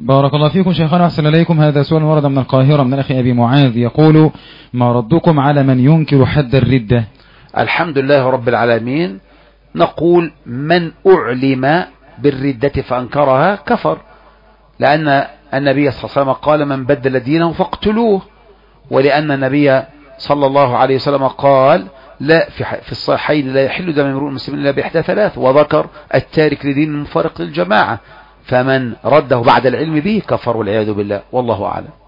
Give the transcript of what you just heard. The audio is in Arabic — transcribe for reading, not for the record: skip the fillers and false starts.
بارك الله فيكم شيخنا، أحسن إليكم. هذا سؤال ورد من القاهرة من الأخ أبي معاذ يقول: ما ردكم على من ينكر حد الردة؟ الحمد لله رب العالمين. نقول من أعلم بالردة فأنكرها كفر، لأن النبي صلى الله عليه وسلم قال: من بدل دينه فاقتلوه. ولأن النبي صلى الله عليه وسلم قال: لا في الصحيحين: لا يحل دم امرؤ مسلم إلا بإحدى ثلاث، وذكر التارك لدين المفارق للجماعة. فمن رده بعد العلم به كفر والعياذ بالله، والله أعلم.